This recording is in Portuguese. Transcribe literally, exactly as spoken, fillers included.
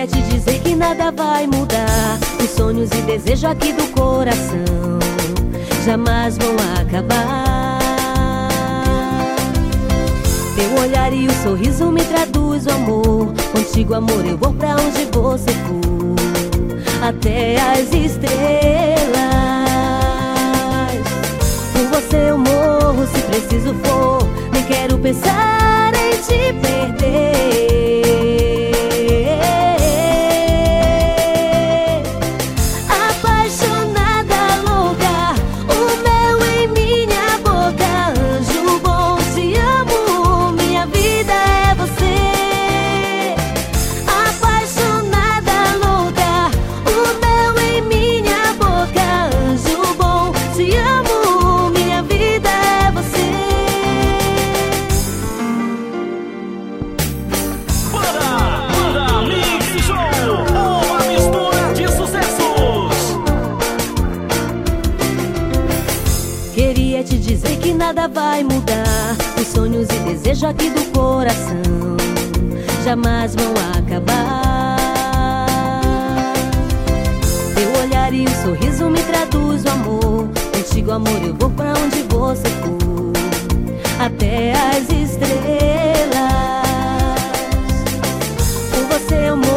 te dizer que nada vai mudar. Os sonhos e desejos aqui do coração jamais vão acabar. Teu olhar e o sorriso me traduz o amor. Contigo, amor, eu vou pra onde você for, até as estrelas. Por você eu morro se preciso for. Nem quero pensar em te perder. Queria te dizer que nada vai mudar. Os sonhos e desejos aqui do coração jamais vão acabar. Teu olhar e o sorriso me traduz o amor. Contigo, amor, eu vou pra onde você for, até as estrelas. Por você eu morro